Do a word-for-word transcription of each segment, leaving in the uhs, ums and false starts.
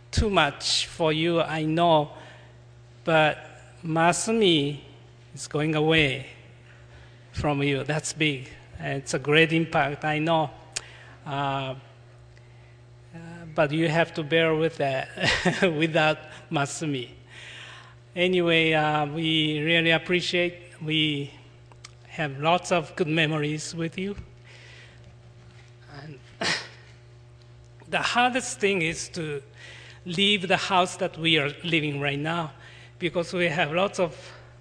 too much for you, I know, but Masumi is going away from you. That's big. It's a great impact, I know. Uh, uh, but you have to bear with that without Masumi. Anyway, uh, we really appreciate, we have lots of good memories with you. And the hardest thing is to leave the house that we are living right now, because we have lots of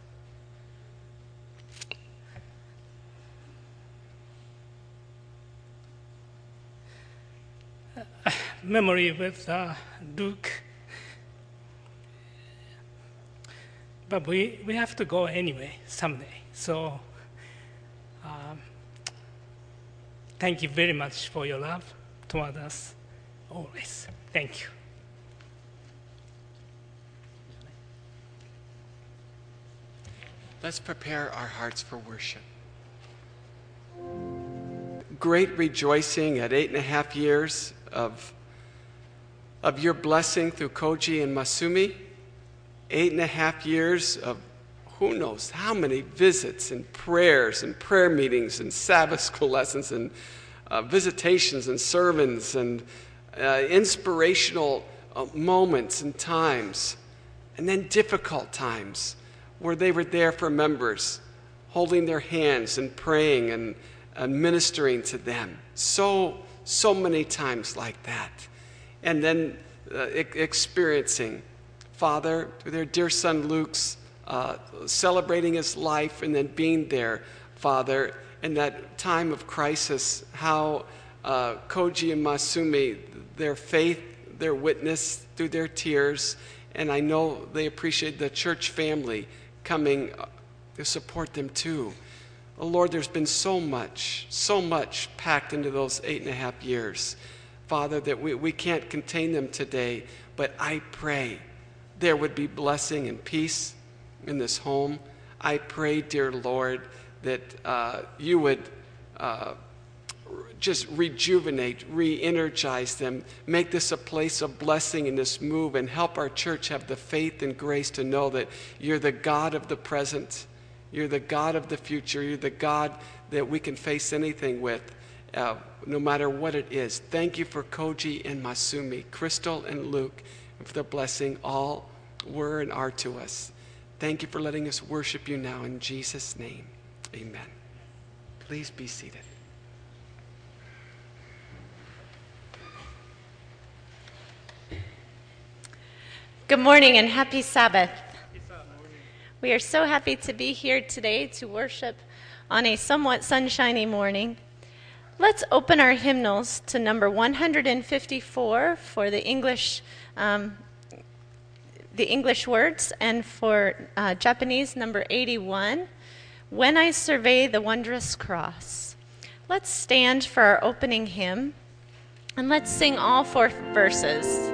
memory with uh, Duke. But we, we have to go anyway, someday. So um, thank you very much for your love toward us, always. Thank you. Let's prepare our hearts for worship. Great rejoicing at eight and a half years of, of your blessing through Koji and Masumi. Eight and a half years of who knows how many visits and prayers and prayer meetings and Sabbath school lessons and uh, visitations and sermons and uh, inspirational uh, moments and times, and then difficult times where they were there for members, holding their hands and praying and, and ministering to them. So, so many times like that. And then uh, e- experiencing Father, through their dear son Luke's uh, celebrating his life and then being there, Father, in that time of crisis, how uh, Koji and Masumi, their faith, their witness through their tears, and I know they appreciate the church family coming to support them too. Oh Lord, there's been so much, so much packed into those eight and a half years, Father, that we, we can't contain them today, but I pray there would be blessing and peace in this home. I pray, dear Lord, that uh, you would uh, just rejuvenate, re-energize them, make this a place of blessing in this move, and help our church have the faith and grace to know that you're the God of the present, you're the God of the future, you're the God that we can face anything with, uh, no matter what it is. Thank you for Koji and Masumi, Crystal and Luke, and for the blessing all were and are to us. Thank you for letting us worship you now in Jesus' name. Amen. Please be seated. Good morning and happy Sabbath. We are so happy to be here today to worship on a somewhat sunshiny morning. Let's open our hymnals to number one hundred fifty-four for the English um, the English words, and for uh, Japanese, number eighty-one, When I Survey the Wondrous Cross. Let's stand for our opening hymn, and let's sing all four verses.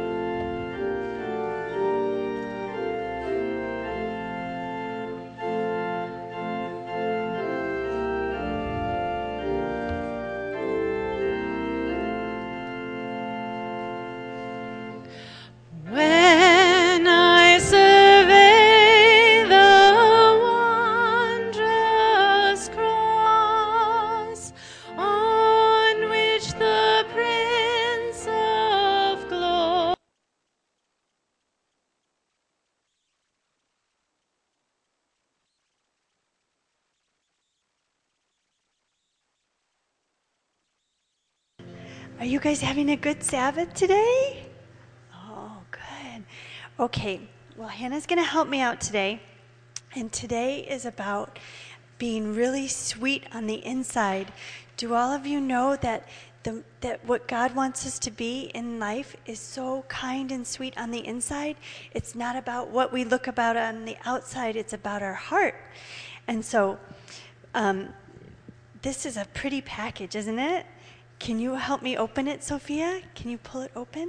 Are you guys having a good Sabbath today? Oh, good. Okay, well, Hannah's going to help me out today. And today is about being really sweet on the inside. Do all of you know that the, that what God wants us to be in life is so kind and sweet on the inside? It's not about what we look about on the outside. It's about our heart. And so um, this is a pretty package, isn't it? Can you help me open it, Sophia? Can you pull it open?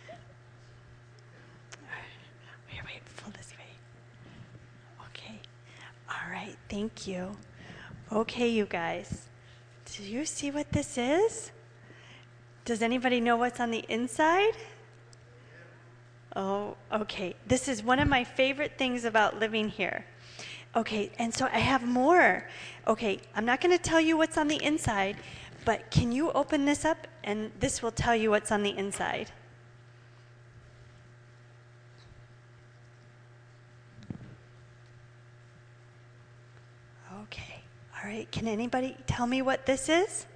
Wait, wait, pull this way. Okay. All right, thank you. Okay, you guys. Do you see what this is? Does anybody know what's on the inside? Oh, okay. This is one of my favorite things about living here. Okay, and so I have more. Okay, I'm not going to tell you what's on the inside, but can you open this up and this will tell you what's on the inside? Okay, all right. Can anybody tell me what this is?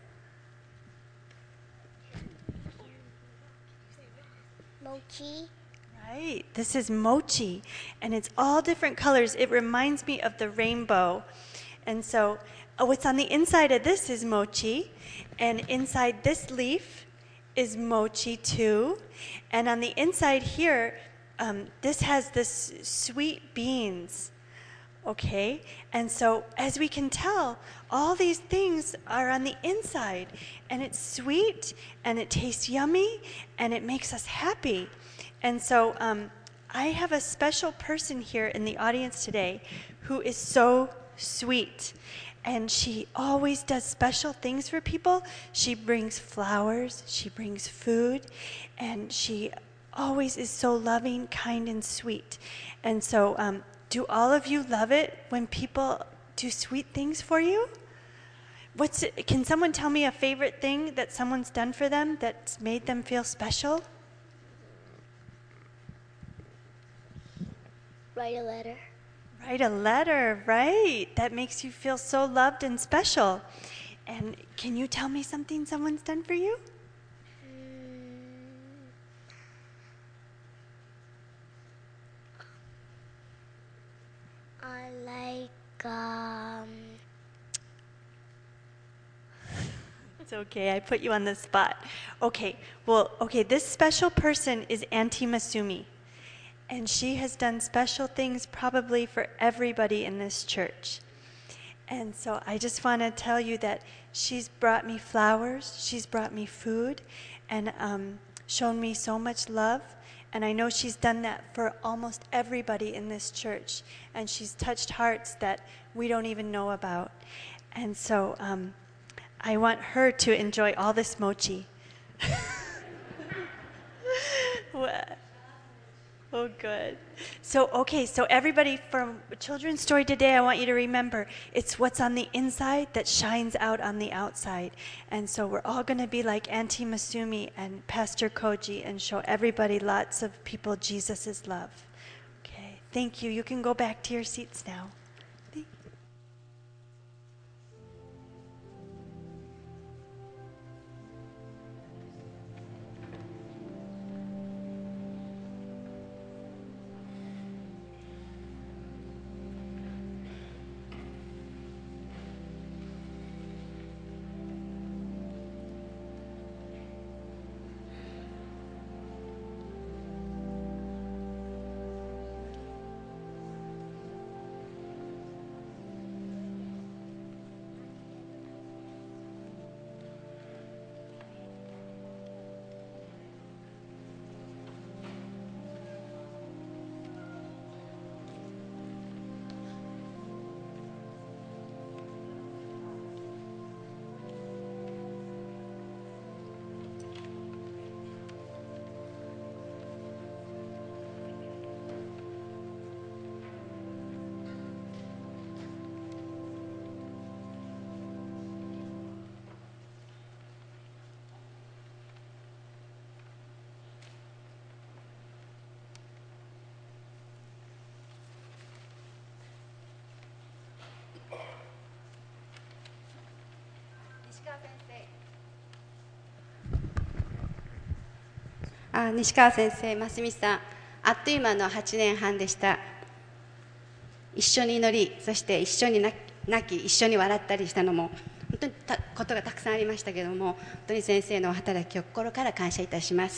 Mochi. Right, this is mochi, and it's all different colors. It reminds me of the rainbow. And so uh, what's on the inside of this is mochi, and inside this leaf is mochi too. And on the inside here, um, this has this sweet beans. Okay, and so as we can tell, all these things are on the inside, and it's sweet, and it tastes yummy, and it makes us happy. And so um, I have a special person here in the audience today who is so sweet, and she always does special things for people. She brings flowers, she brings food, and she always is so loving, kind, and sweet. And so um, do all of you love it when people do sweet things for you? What's it, can someone tell me a favorite thing that someone's done for them that's made them feel special? Write a letter. Write a letter, right? That makes you feel so loved and special. And can you tell me something someone's done for you? I like, um... It's okay, I put you on the spot. Okay, well, okay, this special person is Auntie Masumi. And she has done special things probably for everybody in this church. And so I just want to tell you that she's brought me flowers, she's brought me food, and um, shown me so much love. And I know she's done that for almost everybody in this church. And she's touched hearts that we don't even know about. And so um, I want her to enjoy all this mochi. What? Oh, good. So, okay, so everybody from Children's Story today, I want you to remember, it's what's on the inside that shines out on the outside. And so we're all going to be like Auntie Masumi and Pastor Koji and show everybody, lots of people, Jesus' love. Okay, thank you. You can go back to your seats now. Thank you. あ、西川先生、ますみさん、あっという間のはちねんはんでした。一緒に祈り、そして一緒に泣き、一緒に笑ったりしたのも本当にたことがたくさんありましたけれども、本当に先生のお働きを心から感謝いたします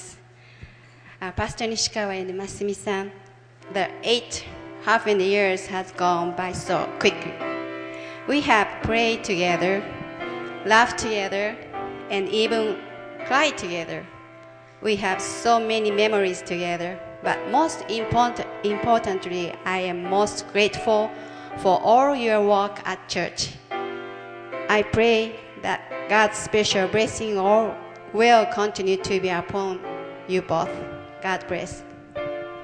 。uh, Pastor Nishikawa and Masumi-san, the eight half and years has gone by so quickly. We have prayed together, laughed together, and even cried together. We have so many memories together, but most important, importantly, I am most grateful for all your work at church. I pray that God's special blessing all will continue to be upon you both. God bless.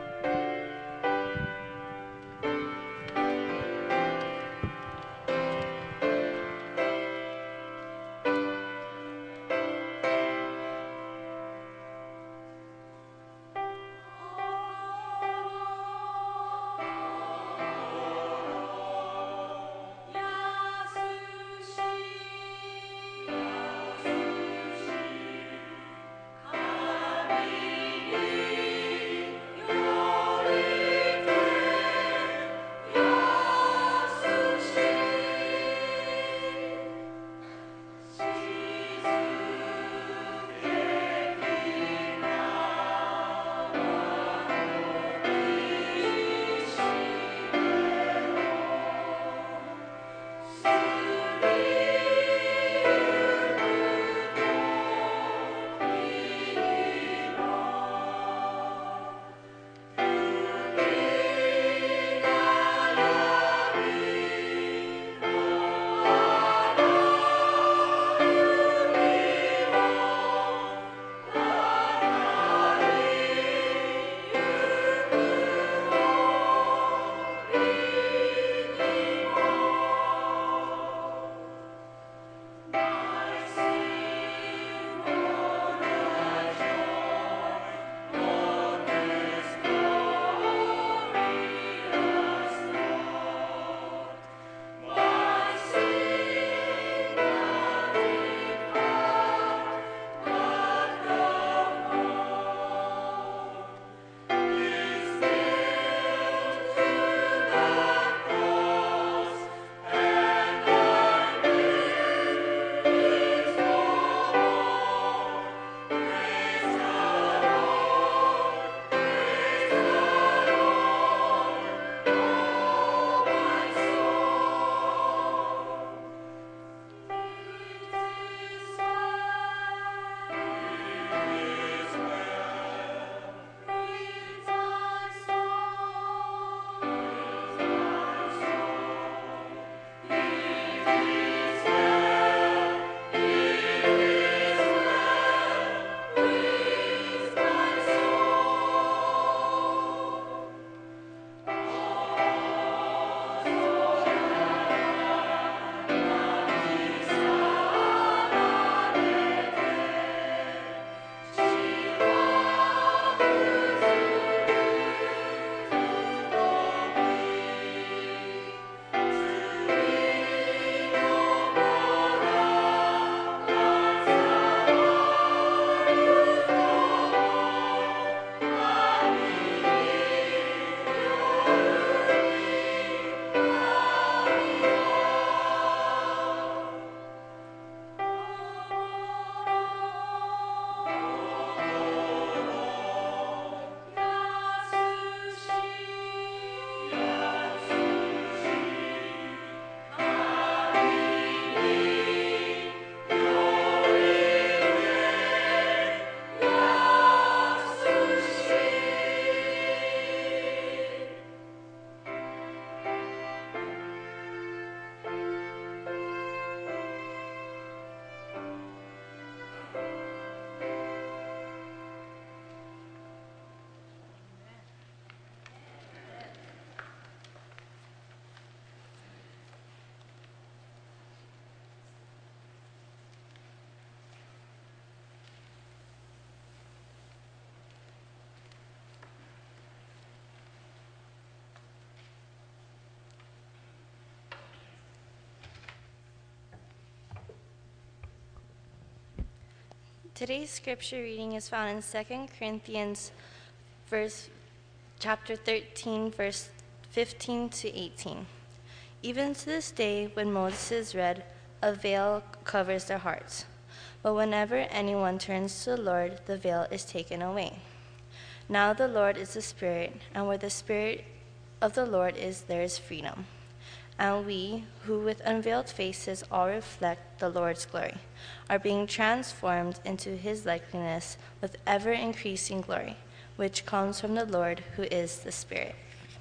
Today's scripture reading is found in Second Corinthians verse, chapter thirteen, verse fifteen to eighteen. Even to this day, when Moses is read, a veil covers their hearts. But whenever anyone turns to the Lord, the veil is taken away. Now the Lord is the Spirit, and where the Spirit of the Lord is, there is freedom. And we, who with unveiled faces all reflect the Lord's glory, are being transformed into his likeness with ever-increasing glory, which comes from the Lord, who is the Spirit.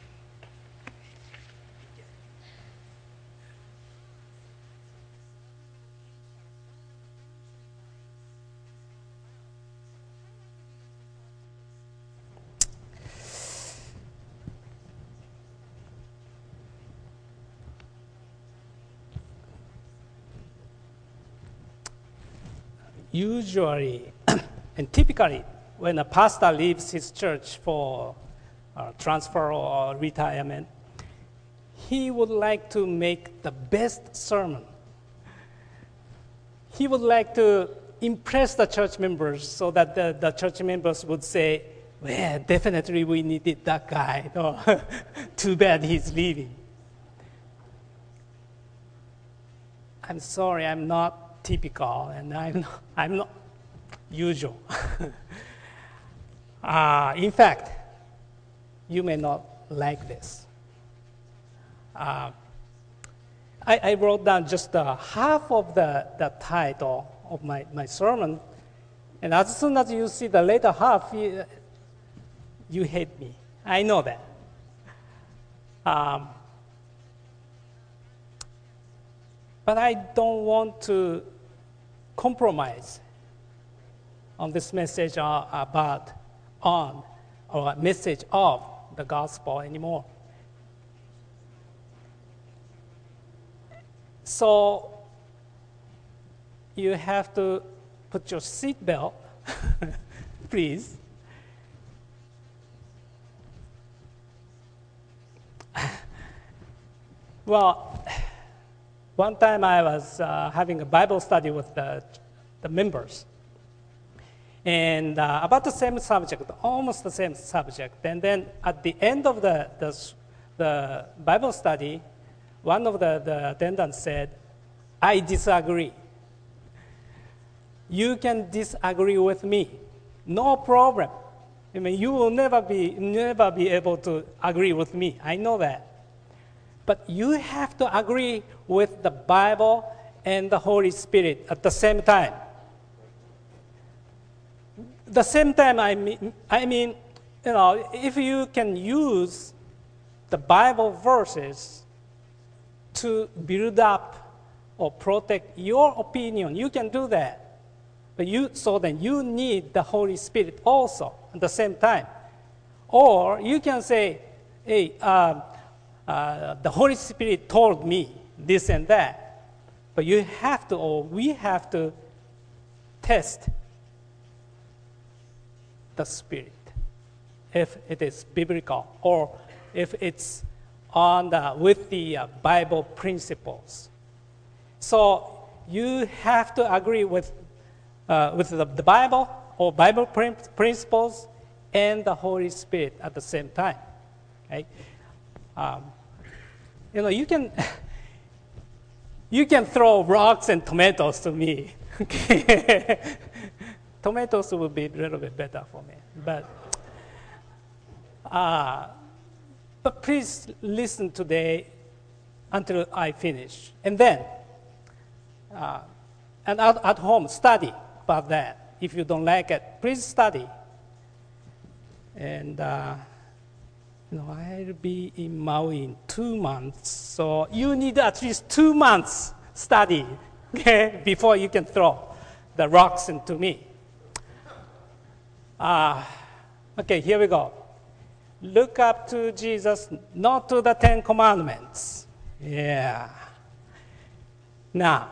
Usually and typically, when a pastor leaves his church for uh, transfer or retirement, he would like to make the best sermon. He would like to impress the church members so that the, the church members would say, well, definitely we needed that guy. No, too bad he's leaving. I'm sorry, I'm not typical, and I'm not, I'm not usual. uh, in fact, you may not like this. Uh, I, I wrote down just uh, half of the, the title of my, my sermon, and as soon as you see the later half, you, you hate me. I know that. Um, but I don't want to compromise on this message about on or message of the gospel anymore. So you have to put your seatbelt, please. Well, one time I was uh, having a Bible study with the, the members, and uh, about the same subject, almost the same subject. And then at the end of the, the, the Bible study, one of the, the attendants said, I disagree. You can disagree with me. No problem. I mean, you will never be, never be able to agree with me. I know that. But you have to agree with the Bible and the Holy Spirit at the same time. The same time, I mean, I mean, you know, if you can use the Bible verses to build up or protect your opinion, you can do that. But you, so then you need the Holy Spirit also at the same time. Or you can say, hey, um, uh, the Holy Spirit told me this and that. But you have to, or we have to test the Spirit, if it is biblical, or if it's on the, with the uh, Bible principles. So you have to agree with uh, with the, the Bible or Bible prin- principles and the Holy Spirit at the same time. Okay? Um, you know, you can you can throw rocks and tomatoes to me. Okay? Tomatoes will be a little bit better for me, but uh, but please listen today until I finish, and then uh, and at, at home study about that. If you don't like it, please study. And uh, you know, I'll be in Maui in two months, so you need at least two months study, okay, before you can throw the rocks into me. Uh, okay, here we go. Look up to Jesus, not to the Ten Commandments. Yeah. Now,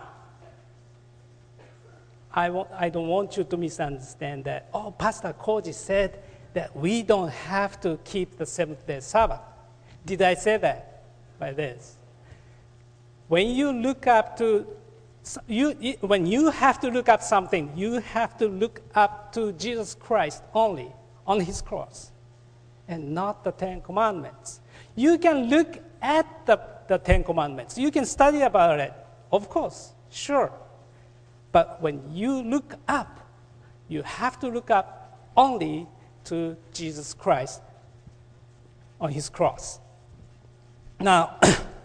I, want, I don't want you to misunderstand that, oh, Pastor Koji said that we don't have to keep the seventh-day Sabbath. Did I say that by this? When you look up to So you, when you have to look up something, you have to look up to Jesus Christ only on his cross and not the Ten Commandments. You can look at the, the Ten Commandments. You can study about it, of course, sure. But when you look up, you have to look up only to Jesus Christ on his cross. Now,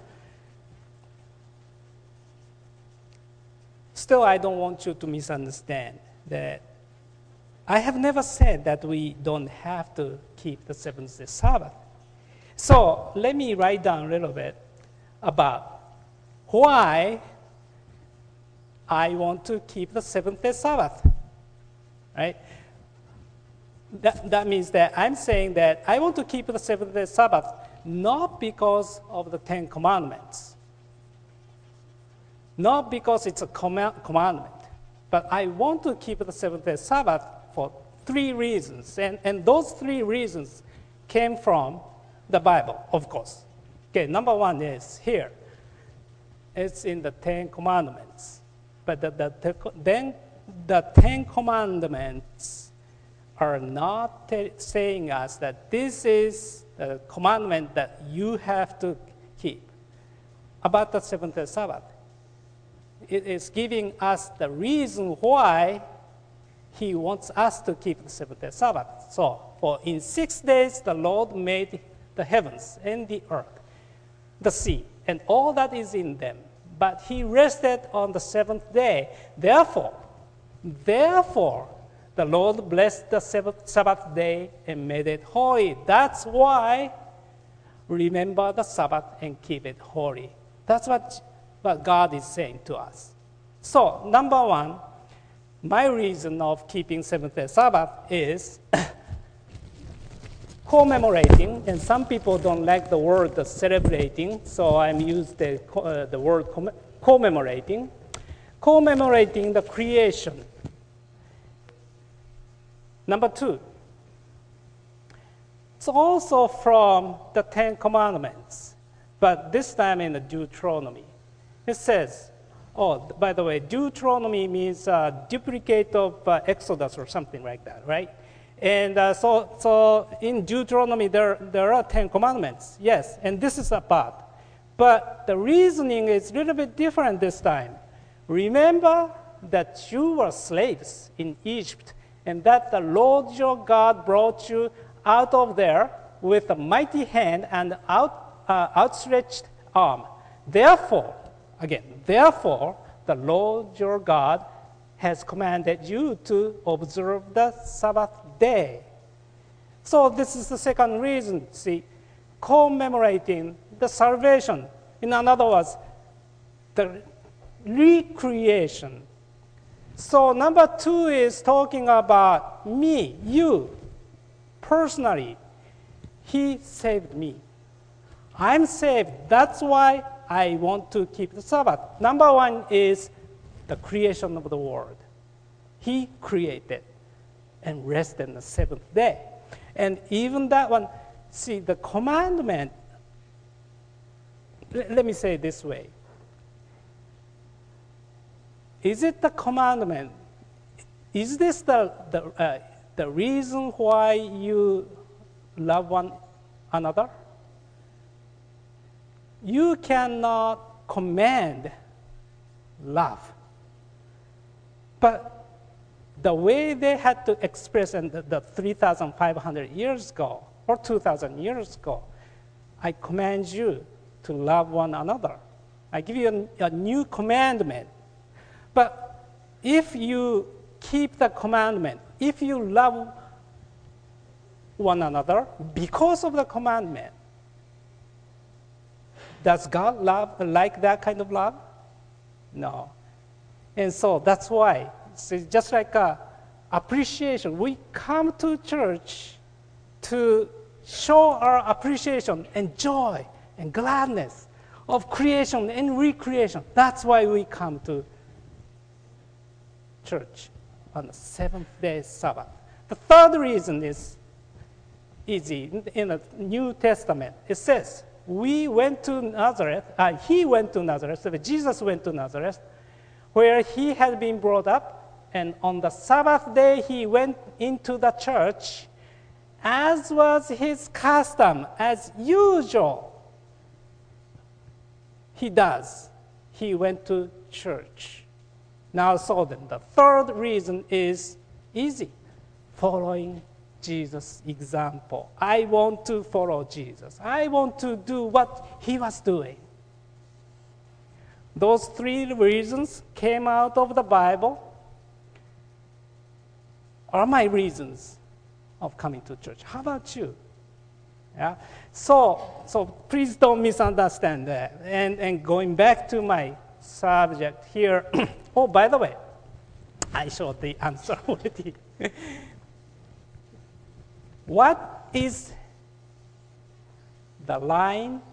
still, I don't want you to misunderstand that I have never said that we don't have to keep the seventh-day Sabbath. So let me write down a little bit about why I want to keep the seventh-day Sabbath, right? That, that means that I'm saying that I want to keep the seventh-day Sabbath not because of the Ten Commandments, not because it's a command, commandment, but I want to keep the seventh-day Sabbath for three reasons. And, and those three reasons came from the Bible, of course. Okay, number one is here. It's in the Ten Commandments. But the, the, the, then the Ten Commandments are not t- saying us that this is the commandment that you have to keep about the seventh-day Sabbath. It is giving us the reason why he wants us to keep the seventh-day Sabbath. So, for in six days the Lord made the heavens and the earth, the sea, and all that is in them. But he rested on the seventh day. Therefore, therefore, the Lord blessed the seventh Sabbath day and made it holy. That's why remember the Sabbath and keep it holy. That's what, what God is saying to us. So, number one, my reason of keeping seventh-day Sabbath is commemorating, and some people don't like the word the celebrating, so I'm used the, uh, the word comm- commemorating. Commemorating the creation. Number two, it's also from the Ten Commandments, but this time in the Deuteronomy. It says, oh, by the way, Deuteronomy means uh, duplicate of uh, Exodus or something like that, right? And uh, so, so in Deuteronomy, there, there are Ten Commandments, yes, and this is a part. But the reasoning is a little bit different this time. Remember that you were slaves in Egypt, and that the Lord your God brought you out of there with a mighty hand and out, uh, outstretched arm. Therefore, again, therefore, the Lord your God has commanded you to observe the Sabbath day. So this is the second reason, see, commemorating the salvation. In other words, the recreation. So number two is talking about me, you, personally. He saved me. I'm saved. That's why I want to keep the Sabbath. Number one is the creation of the world. He created and rested on the seventh day. And even that one, see, the commandment, let me say it this way. Is it the commandment? Is this the, the, uh, the reason why you love one another? You cannot command love. But the way they had to express in the, the three thousand five hundred years ago or two thousand years ago, I command you to love one another. I give you a, a new commandment. But if you keep the commandment, if you love one another because of the commandment, does God love like that kind of love? No. And so that's why, see, just like uh, appreciation, we come to church to show our appreciation and joy and gladness of creation and recreation. That's why we come to church on the seventh day Sabbath. The third reason is easy. In the New Testament, it says, we went to Nazareth, uh, he went to Nazareth, so Jesus went to Nazareth, where he had been brought up, and on the Sabbath day he went into the church, as was his custom, as usual. He does. He went to church. Now, so then, the third reason is easy, following Jesus' example. I want to follow Jesus. I want to do what he was doing. Those three reasons came out of the Bible, are my reasons of coming to church. How about you? Yeah. So, so please don't misunderstand that. And, and going back to my subject here. Oh, by the way, I showed the answer already. What is the line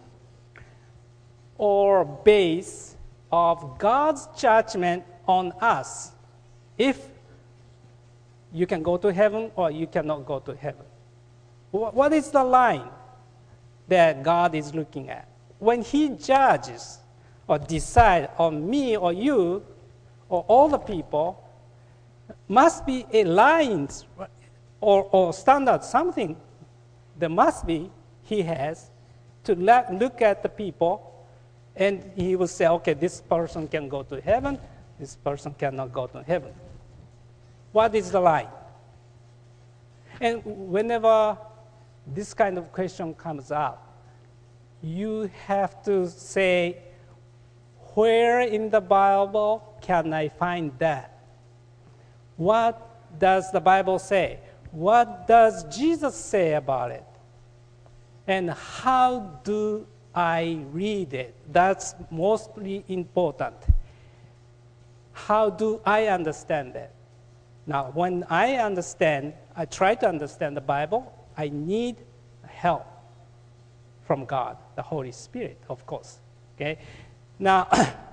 or base of God's judgment on us if you can go to heaven or you cannot go to heaven? What is the line that God is looking at? When he judges or decides on me or you or all the people, must be a line or, or standard, something there must be he has to let, look at the people, and he will say, okay, this person can go to heaven, this person cannot go to heaven. What is the line? And whenever this kind of question comes up, you have to say, where in the Bible can I find that? What does the Bible say? What does Jesus say about it? And how do I read it? That's mostly important. How do I understand it? Now, when I understand, I try to understand the Bible, I need help from God, the Holy Spirit, of course. Okay? Now,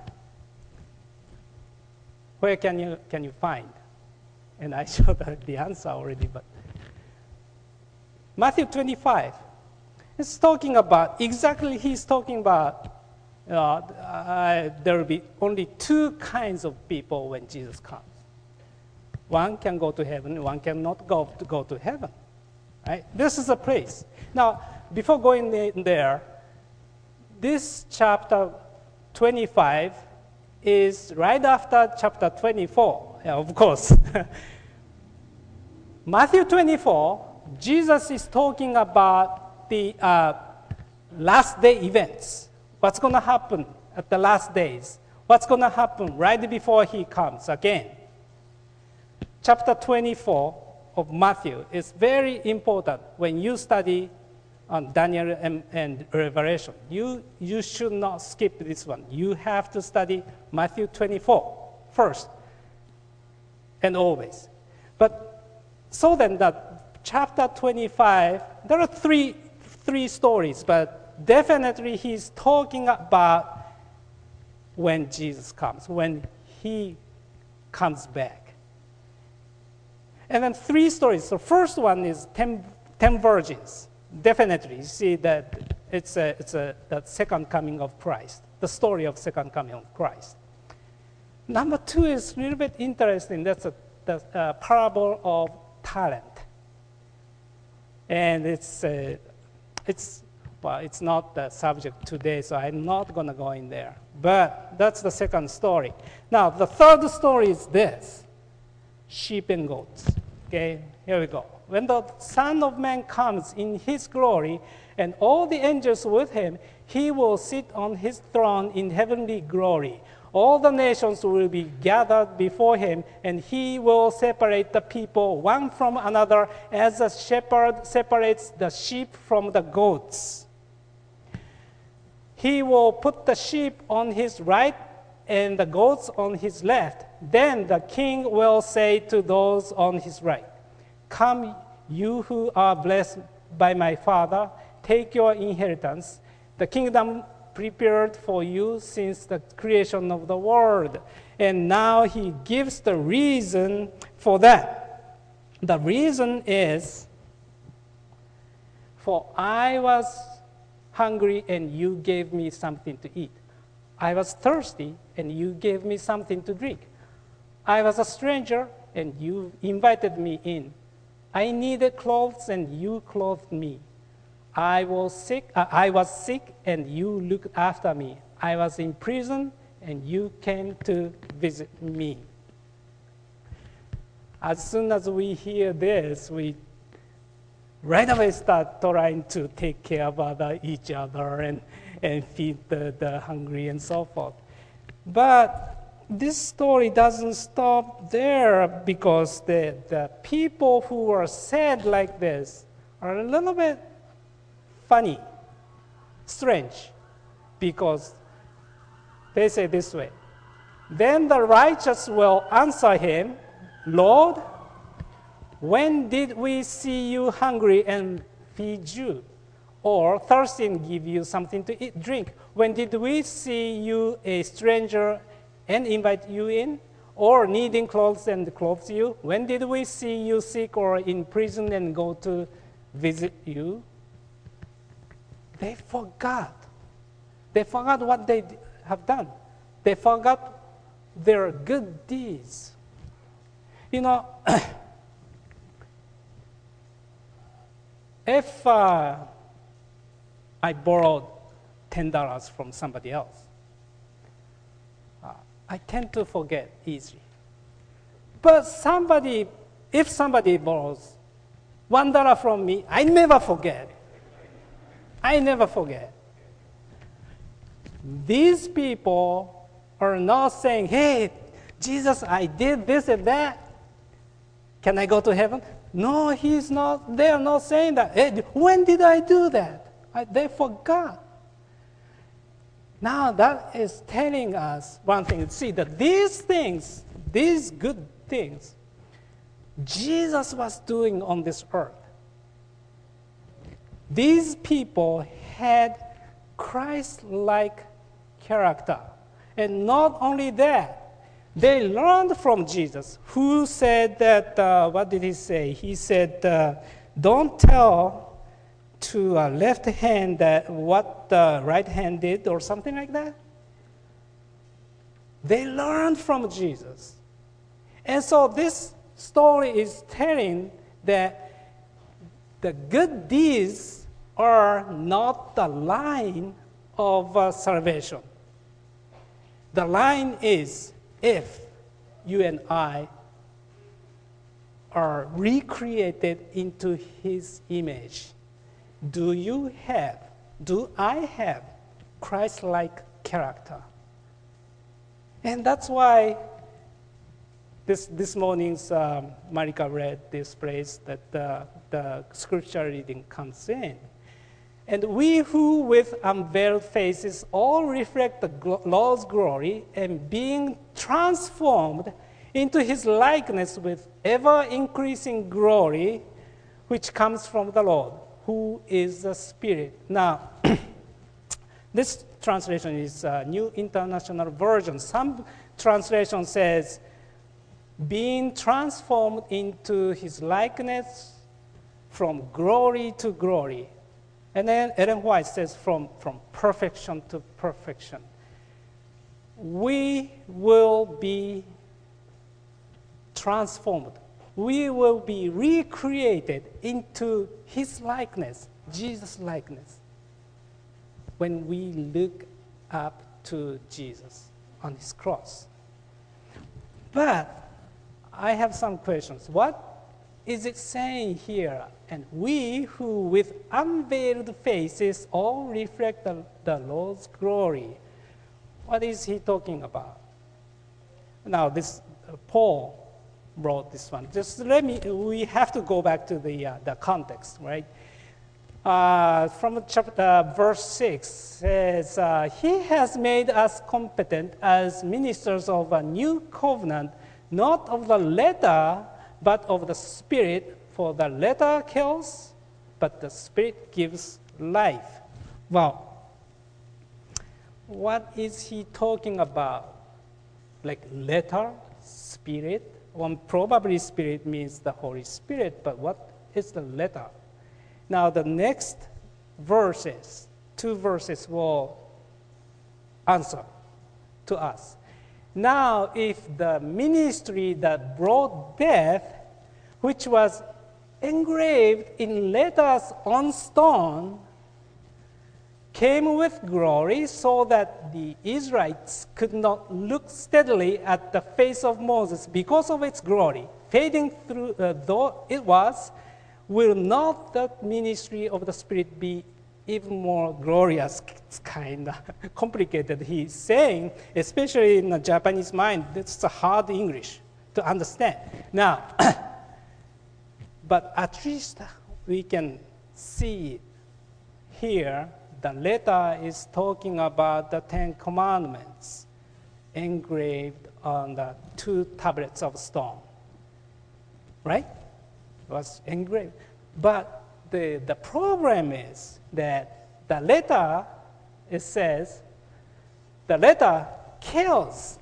where can you, can you find? And I showed the answer already, but Matthew twenty-five is talking about, exactly he's talking about, uh, uh, there will be only two kinds of people when Jesus comes. One can go to heaven, one cannot go to, go to heaven. Right? This is a place. Now, before going there, this chapter twenty-five is right after chapter twenty-four, yeah, of course. Matthew twenty-four, Jesus is talking about the uh, last day events. What's going to happen at the last days? What's going to happen right before he comes again? Chapter twenty-four of Matthew is very important when you study on Daniel and, and Revelation. You, you should not skip this one. You have to study Matthew twenty-four first and always. But so then that chapter twenty-five, there are three, three stories, but definitely he's talking about when Jesus comes, when he comes back. And then three stories. The first one is ten, ten virgins. Definitely, you see that it's a, it's a the second coming of Christ, the story of second coming of Christ. Number two is a little bit interesting. That's a, the uh, parable of talent, and it's uh, it's well, it's not the subject today, so I'm not going to go in there. But that's the second story. Now, the third story is this: sheep and goats. Okay, here we go. When the Son of Man comes in his glory and all the angels with him, he will sit on his throne in heavenly glory. All the nations will be gathered before him, and he will separate the people one from another as a shepherd separates the sheep from the goats. He will put the sheep on his right and the goats on his left. Then the king will say to those on his right, "Come, you who are blessed by my Father, take your inheritance, the kingdom prepared for you since the creation of the world." And now he gives the reason for that. The reason is, "For I was hungry and you gave me something to eat. I was thirsty, and you gave me something to drink. I was a stranger, and you invited me in. I needed clothes, and you clothed me. I was sick, uh, I was sick, and you looked after me. I was in prison, and you came to visit me. As soon as we hear this, we right away start trying to take care of other, each other and, and feed the, the hungry and so forth. But this story doesn't stop there, because the, the people who are said like this are a little bit funny, strange, because they say this way. Then the righteous will answer him, Lord, when did we see you hungry and feed you, or thirsty and give you something to eat, drink? When did we see you a stranger and invite you in, or needing clothes and clothe you? When did we see you sick or in prison and go to visit you? They forgot. They forgot what they have done. They forgot their good deeds. You know, if uh, I borrowed ten dollars from somebody else, uh, I tend to forget easily. But somebody, if somebody borrows one dollar from me, I never forget. I never forget. These people are not saying, hey, Jesus, I did this and that. Can I go to heaven? No, he's not. They are not saying that. Hey, when did I do that? I, they forgot. Now that is telling us one thing. See, that these things, these good things, Jesus was doing on this earth. These people had Christ-like character. And not only that, they learned from Jesus, who said that, uh, what did he say? He said, uh, don't tell to uh, left hand that what the right hand did, or something like that. They learned from Jesus. And so this story is telling that the good deeds are not the line of uh, salvation. The line is, if you and I are recreated into his image, do you have, do I have Christ-like character? And that's why this, this morning's um, Marika read this phrase that the, the scripture reading comes in. And we who with unveiled faces all reflect the Lord's glory and being transformed into his likeness with ever-increasing glory, which comes from the Lord, who is the Spirit. Now, this translation is a New International Version. Some translation says, being transformed into his likeness from glory to glory. And then Ellen White says from, from perfection to perfection. We will be transformed. We will be recreated into his likeness, Jesus' likeness, when we look up to Jesus on his cross. But I have some questions. What is it saying here? And we who with unveiled faces all reflect the, the Lord's glory. What is he talking about? Now, this uh, Paul wrote this one. Just let me, we have to go back to the, uh, the context, right? Uh, from chapter, uh, verse six says, uh, he has made us competent as ministers of a new covenant, not of the letter, but of the Spirit. For the letter kills, but the Spirit gives life. Well, what is he talking about? Like letter, Spirit? Well, probably Spirit means the Holy Spirit, but what is the letter? Now, the next verses, two verses will answer to us. Now, if the ministry that brought death, which was engraved in letters on stone, came with glory so that the Israelites could not look steadily at the face of Moses because of its glory, fading through, uh, though it was, will not the ministry of the Spirit be even more glorious? It's kind of complicated. He's saying, especially in the Japanese mind, it's a hard English to understand. Now, but at least we can see here the letter is talking about the Ten Commandments engraved on the two tablets of stone. Right? It was engraved. But the, the problem is that the letter, it says, the letter kills.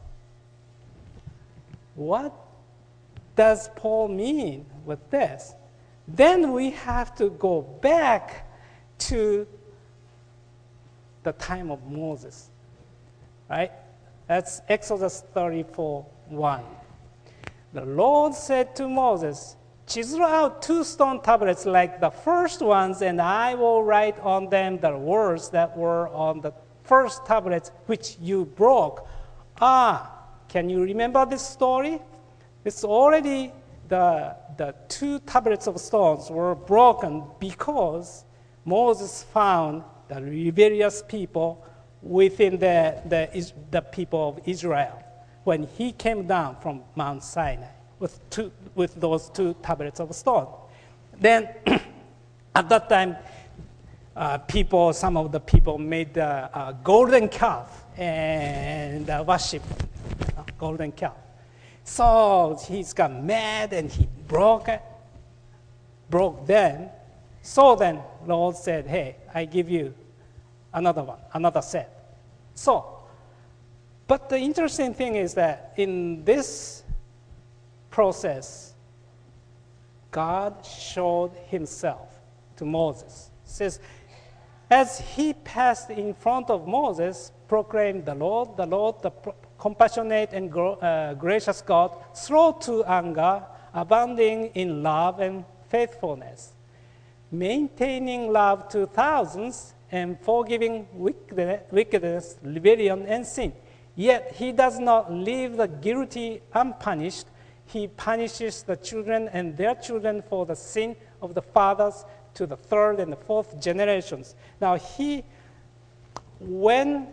What does Paul mean with this? Then we have to go back to the time of Moses, right? That's Exodus thirty-four one. The Lord said to Moses, chisel out two stone tablets like the first ones, and I will write on them the words that were on the first tablets which you broke. Ah, can you remember this story? It's already the, the two tablets of stones were broken because Moses found the rebellious people within the, the, the people of Israel when he came down from Mount Sinai with, two, with those two tablets of stone. Then at that time, uh, people, some of the people made a, a golden calf and uh, worship a golden calf. So he's got mad and he broke it, broke them. So then Lord said, hey, I give you another one, another set. So, but the interesting thing is that in this process, God showed himself to Moses. It says, as he passed in front of Moses, proclaimed the Lord, the Lord, the compassionate and uh, gracious God, slow to anger, abounding in love and faithfulness, maintaining love to thousands, and forgiving wickedness, rebellion, and sin. Yet he does not leave the guilty unpunished. He punishes the children and their children for the sin of the fathers to the third and the fourth generations. Now he, when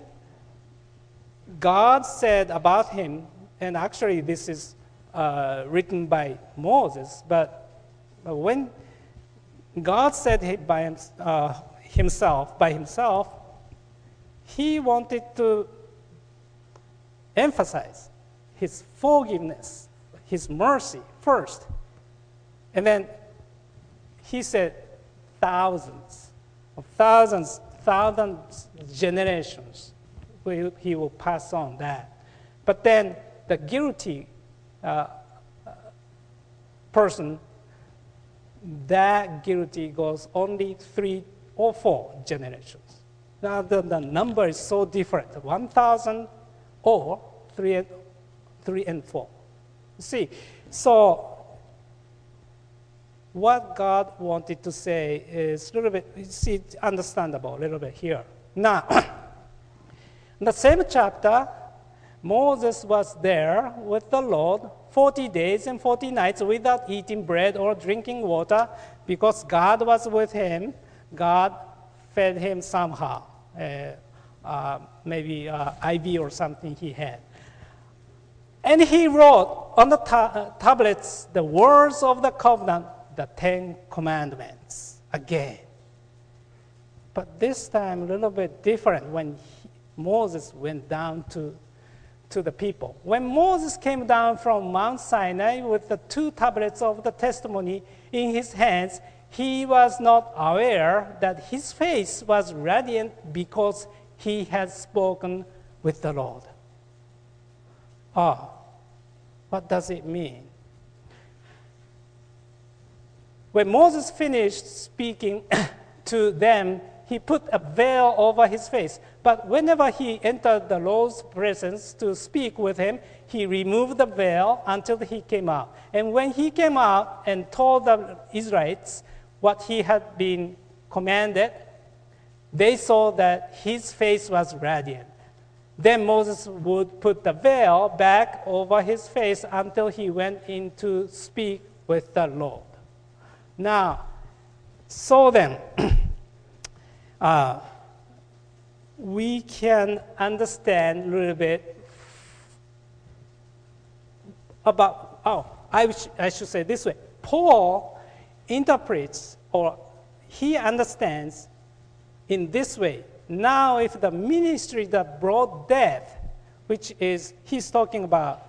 God said about him, and actually this is uh, written by Moses, but when God said by uh, himself, by himself, he wanted to emphasize his forgiveness, his mercy first. And then he said thousands of thousands, thousands generations, he will pass on that. But then the guilty uh, person, that guilty goes only three or four generations. Now the, the number is so different, one thousand or three and, three and four. See, so what God wanted to say is a little bit, you see, it's understandable a little bit here. Now, in the same chapter, Moses was there with the Lord forty days and forty nights without eating bread or drinking water because God was with him. God fed him somehow, uh, uh, maybe uh, I V or something he had. And he wrote on the ta- uh, tablets the words of the covenant, the Ten Commandments, again. But this time a little bit different when he, Moses went down to, to the people. When Moses came down from Mount Sinai with the two tablets of the testimony in his hands, he was not aware that his face was radiant because he had spoken with the Lord. Ah, what does it mean? When Moses finished speaking to them, he put a veil over his face. But whenever he entered the Lord's presence to speak with him, he removed the veil until he came out. And when he came out and told the Israelites what he had been commanded, they saw that his face was radiant. Then Moses would put the veil back over his face until he went in to speak with the Lord. Now, so then, uh, we can understand a little bit about, oh, I, sh- I should say this way. Paul interprets, or he understands in this way. Now, if the ministry that brought death, which is, he's talking about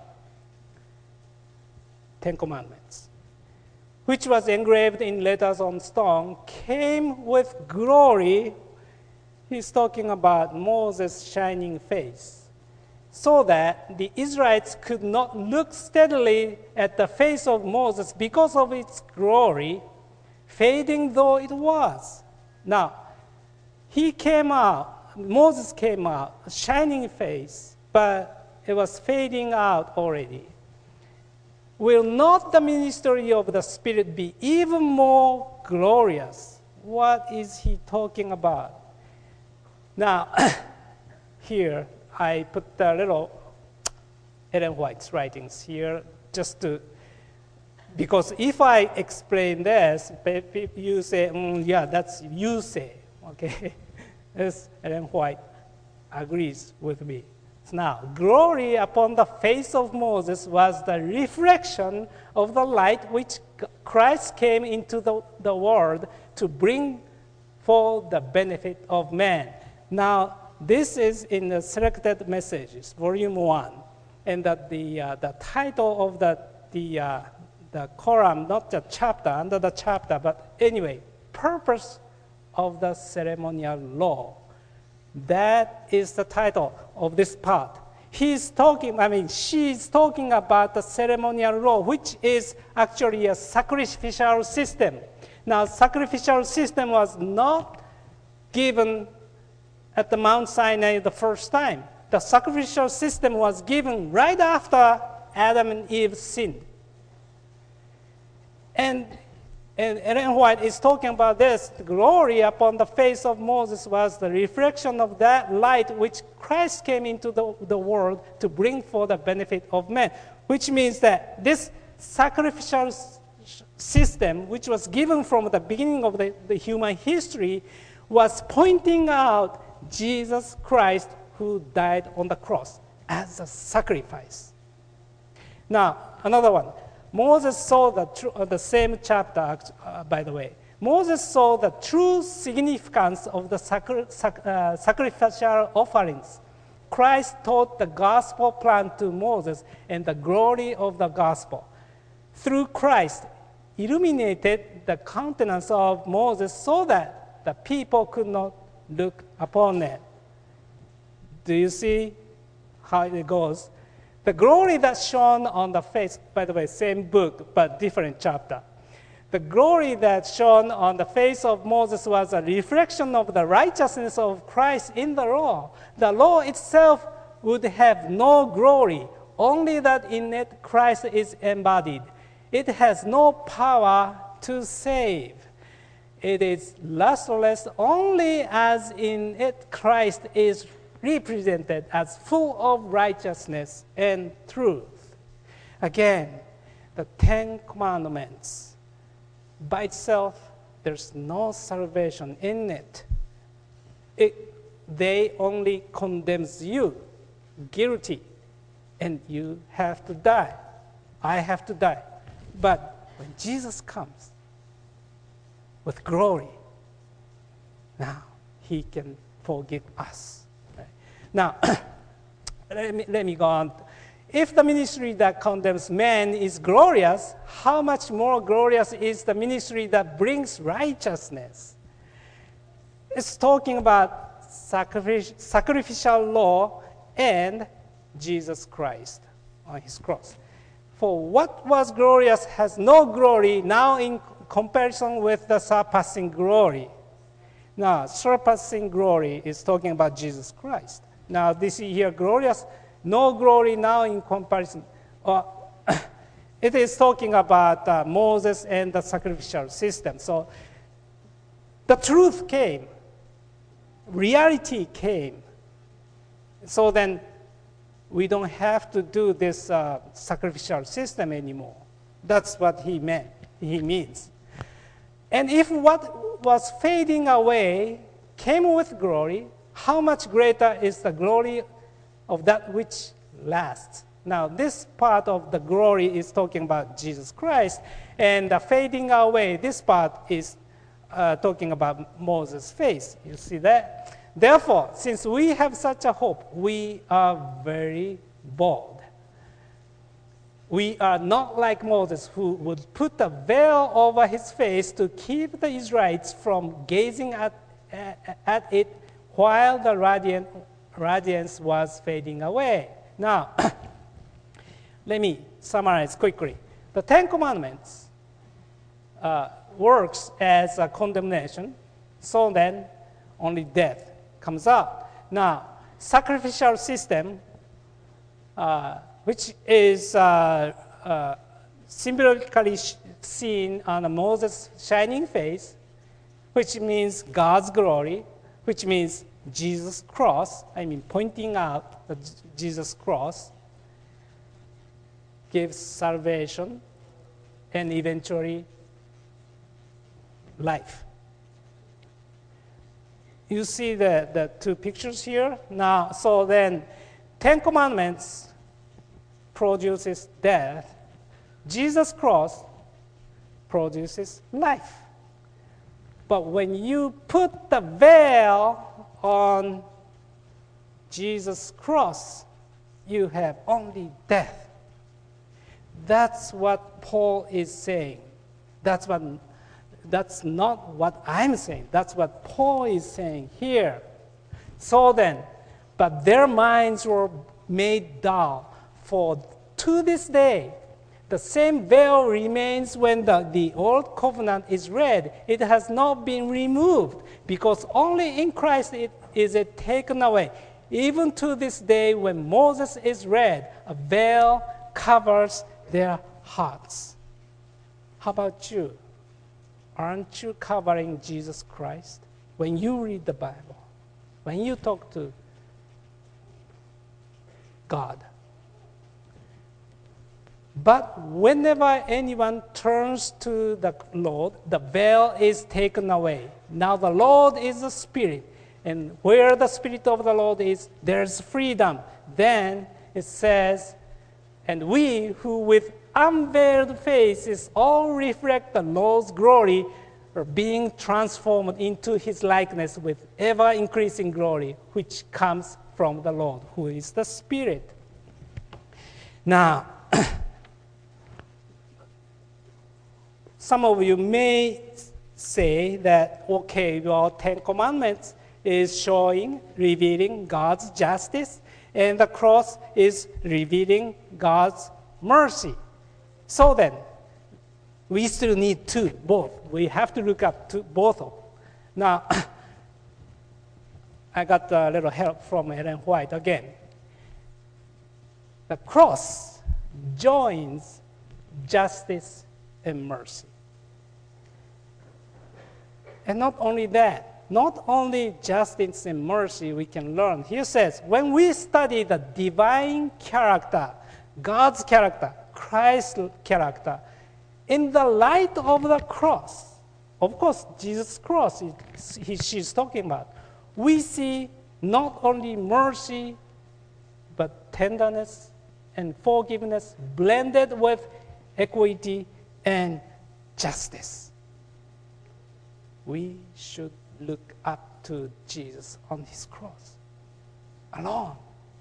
Ten Commandments, which was engraved in letters on stone, came with glory. He's talking about Moses' shining face, so that the Israelites could not look steadily at the face of Moses because of its glory, fading though it was. Now, he came out, Moses came out, a shining face, but it was fading out already. Will not the ministry of the Spirit be even more glorious? What is he talking about? Now, here I put a little Ellen White's writings here just to, because if I explain this, you say, mm, yeah, that's you say, okay? As Ellen White agrees with me. Now, glory upon the face of Moses was the reflection of the light which Christ came into the, the world to bring for the benefit of man. Now, this is in the Selected Messages, Volume one, and that the uh, the title of the the uh, the column, not the chapter, under the chapter, but anyway, purpose of the ceremonial law. That is the title of this part. He's talking, I mean, she's talking about the ceremonial law, which is actually a sacrificial system. Now, sacrificial system was not given at the Mount Sinai the first time. The sacrificial system was given right after Adam and Eve sinned. And And Ellen White is talking about this. The glory upon the face of Moses was the reflection of that light which Christ came into the, the world to bring for the benefit of men. Which means that this sacrificial system, which was given from the beginning of the, the human history, was pointing out Jesus Christ who died on the cross as a sacrifice. Now, another one. Moses saw the, tr- uh, the same chapter, uh, by the way. Moses saw the true significance of the sacri- sac- uh, sacrificial offerings. Christ taught the gospel plan to Moses and the glory of the gospel. Through Christ, illuminated the countenance of Moses so that the people could not look upon it. Do you see how it goes? The glory that shone on the face, by the way, same book, but different chapter. The glory that shone on the face of Moses was a reflection of the righteousness of Christ in the law. The law itself would have no glory, only that in it Christ is embodied. It has no power to save. It is lustreless only as in it Christ is represented as full of righteousness and truth. Again, the Ten Commandments, by itself, there's no salvation in it. It they only condemns you, guilty, and you have to die. I have to die. But when Jesus comes with glory, now he can forgive us. Now, let me, let me go on. If the ministry that condemns man is glorious, how much more glorious is the ministry that brings righteousness? It's talking about sacrific- sacrificial law and Jesus Christ on his cross. For what was glorious has no glory now in comparison with the surpassing glory. Now, surpassing glory is talking about Jesus Christ. Now, this here, glorious, no glory now in comparison. Uh, it is talking about uh, Moses and the sacrificial system. So, the truth came. Reality came. So then, we don't have to do this uh, sacrificial system anymore. That's what he meant. He means. And if what was fading away came with glory, how much greater is the glory of that which lasts? Now, this part of the glory is talking about Jesus Christ, and the fading away, this part is uh, talking about Moses' face. You see that? Therefore, since we have such a hope, we are very bold. We are not like Moses, who would put a veil over his face to keep the Israelites from gazing at, at, at it while the radiant, radiance was fading away. Now, let me summarize quickly. The Ten Commandments uh, works as a condemnation, so then only death comes out. Now, sacrificial system, uh, which is uh, uh, symbolically sh- seen on Moses' shining face, which means God's glory, which means Jesus' cross, I mean pointing out the Jesus' cross, gives salvation and eventually life. You see the, the two pictures here? Now, so then, Ten Commandments produces death. Jesus' cross produces life. But when you put the veil on Jesus' cross, you have only death. That's what Paul is saying. That's what That's not what I'm saying. That's what Paul is saying here. So then, but their minds were made dull, for to this day, the same veil remains when the, the old covenant is read. It has not been removed, because only in Christ it, is it taken away. Even to this day, when Moses is read, a veil covers their hearts. How about you? Aren't you covering Jesus Christ when you read the Bible, when you talk to God? But whenever anyone turns to the Lord, the veil is taken away. Now the Lord is the Spirit, and where the Spirit of the Lord is, there's freedom. Then it says, and we who with unveiled faces all reflect the Lord's glory are being transformed into his likeness with ever-increasing glory, which comes from the Lord, who is the Spirit. Now, some of you may say that, okay, well, Ten Commandments is showing, revealing God's justice, and the cross is revealing God's mercy. So then, we still need two, both. We have to look up to both of them. Now, I got a little help from Ellen White again. The cross joins justice and mercy. And not only that, not only justice and mercy we can learn. Here says, when we study the divine character, God's character, Christ's character, in the light of the cross, of course, Jesus' cross is, he, she's talking about, we see not only mercy, but tenderness and forgiveness blended with equity and justice. We should look up to Jesus on his cross alone.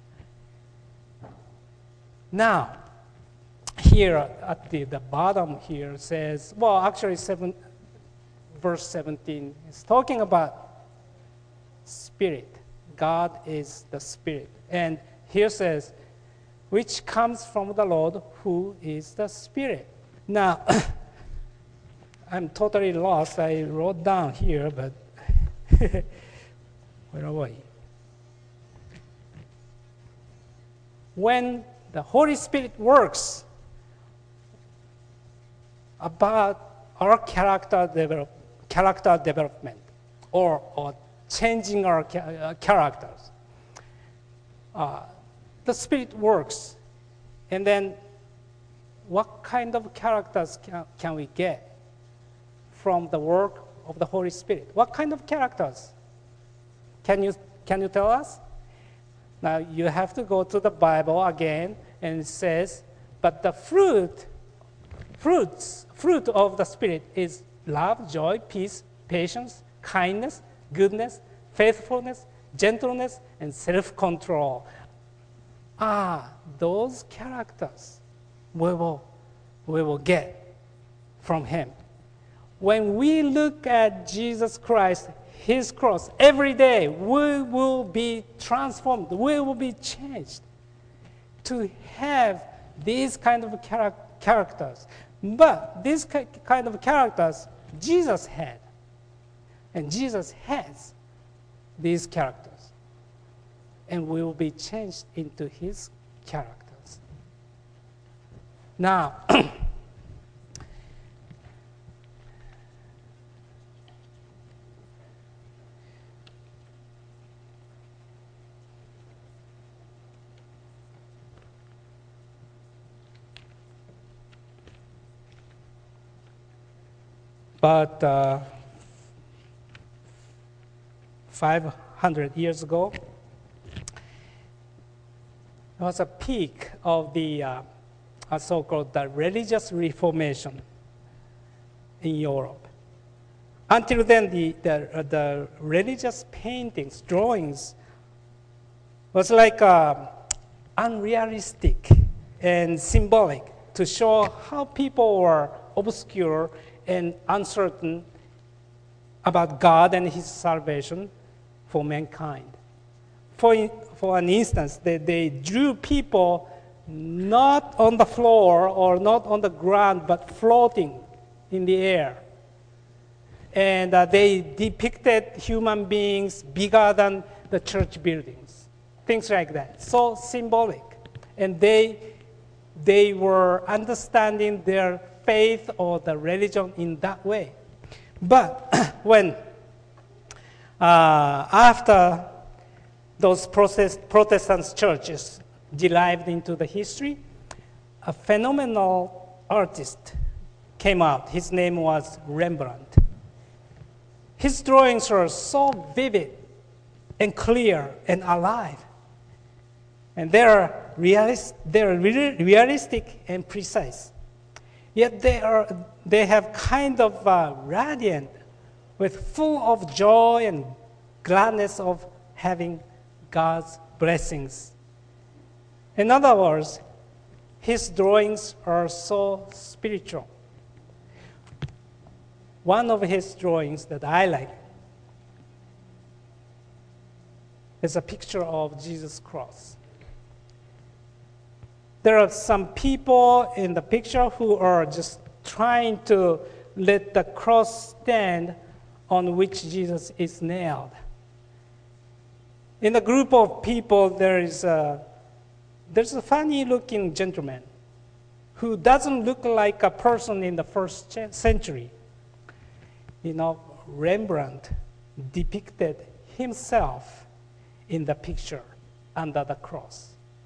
Now, here at the, the bottom here says, well, actually seven, verse seventeen is talking about Spirit. God is the Spirit. And here says, which comes from the Lord, who is the Spirit. Now, I'm totally lost. I wrote down here, but Where are we? When the Holy Spirit works about our character develop, character development or, or changing our ca- uh, characters, uh, the Spirit works, and then what kind of characters can, can we get from the work of the Holy Spirit? What kind of characters? Can you, can you tell us? Now, you have to go to the Bible again, and it says, but the fruit, fruits, fruit of the Spirit is love, joy, peace, patience, kindness, goodness, faithfulness, gentleness, and self-control. Ah, those characters we will, we will get from him. When we look at Jesus Christ, his cross, every day we will be transformed, we will be changed to have these kind of char- characters. But these ki- kind of characters Jesus had, and Jesus has these characters. And we will be changed into his characters. Now, but uh, five hundred years ago, there was a peak of the uh, so-called the religious reformation in Europe. Until then, the, the, uh, the religious paintings, drawings, was like uh, unrealistic and symbolic to show how people were obscure and uncertain about God and his salvation for mankind. For, for an instance, they, they drew people not on the floor or not on the ground, but floating in the air. And uh, they depicted human beings bigger than the church buildings, things like that. So symbolic. And they, they were understanding their faith or the religion in that way. But when, uh, after those Protestant churches derived into the history, a phenomenal artist came out. His name was Rembrandt. His drawings were so vivid and clear and alive. And they're, realis- they're really realistic and precise. Yet they, are, they have kind of uh, radiant, with full of joy and gladness of having God's blessings. In other words, his drawings are so spiritual. One of his drawings that I like is a picture of Jesus' cross. There are some people in the picture who are just trying to let the cross stand on which Jesus is nailed. In the group of people, there is a, there's a funny-looking gentleman who doesn't look like a person in the first century. You know, Rembrandt depicted himself in the picture under the cross.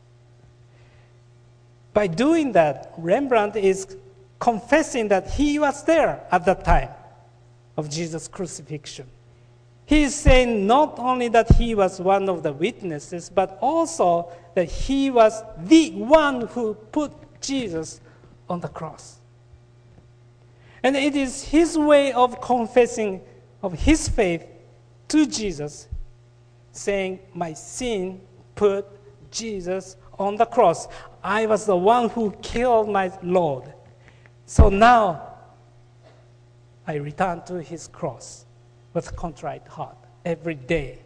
By doing that, Rembrandt is confessing that he was there at the time of Jesus' crucifixion. He is saying not only that he was one of the witnesses, but also that he was the one who put Jesus on the cross. And it is his way of confessing of his faith to Jesus, saying, my sin put Jesus on the cross. I was the one who killed my Lord. So now I return to his cross with a contrite heart every day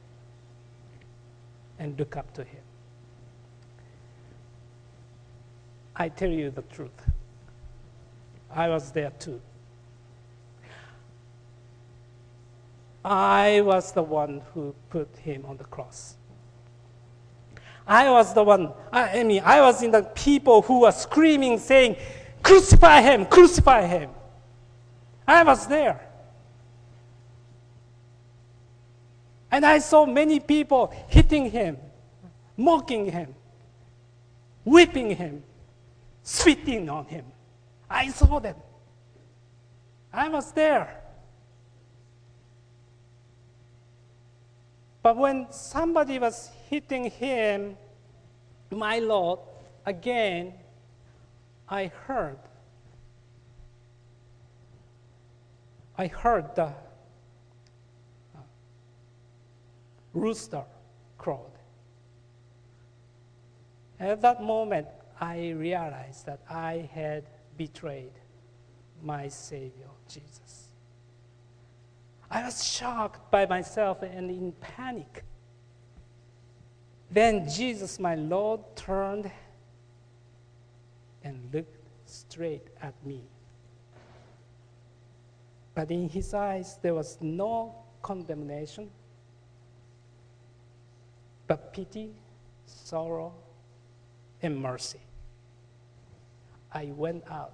and look up to him. I tell you the truth. I was there too. I was the one who put him on the cross. I was the one, I, I mean, I was in the people who were screaming, saying, crucify him, crucify him. I was there. And I saw many people hitting him, mocking him, whipping him, spitting on him. I saw them. I was there. But when somebody was hitting him, my Lord, again, I heard. I heard the rooster crowed. At that moment, I realized that I had betrayed my Savior, Jesus. I was shocked by myself and in panic. Then Jesus, my Lord, turned and looked straight at me. But in his eyes, there was no condemnation, but pity, sorrow, and mercy. I went out,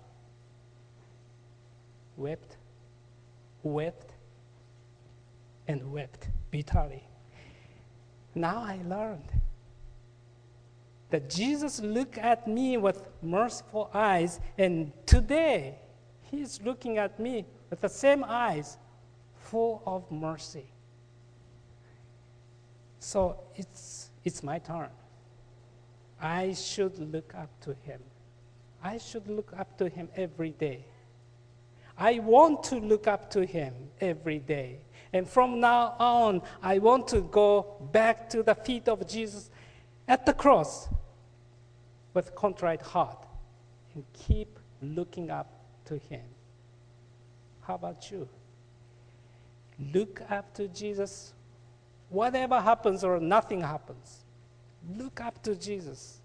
wept, wept, and wept bitterly. Now I learned that Jesus looked at me with merciful eyes, and today he's looking at me with the same eyes, full of mercy. So it's, it's my turn. I should look up to him. I should look up to him every day. I want to look up to him every day. And from now on, I want to go back to the feet of Jesus at the cross with contrite heart and keep looking up to him. How about you? Look up to Jesus. Whatever happens or nothing happens, look up to Jesus.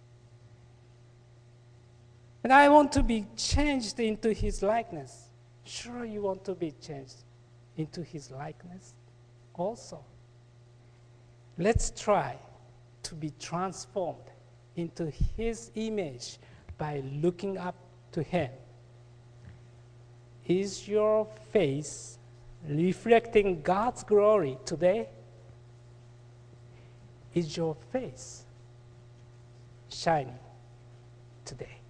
And I want to be changed into his likeness. Sure, you want to be changed into his likeness also. Let's try to be transformed into his image by looking up to him. Is your face reflecting God's glory today? Is your face shining today?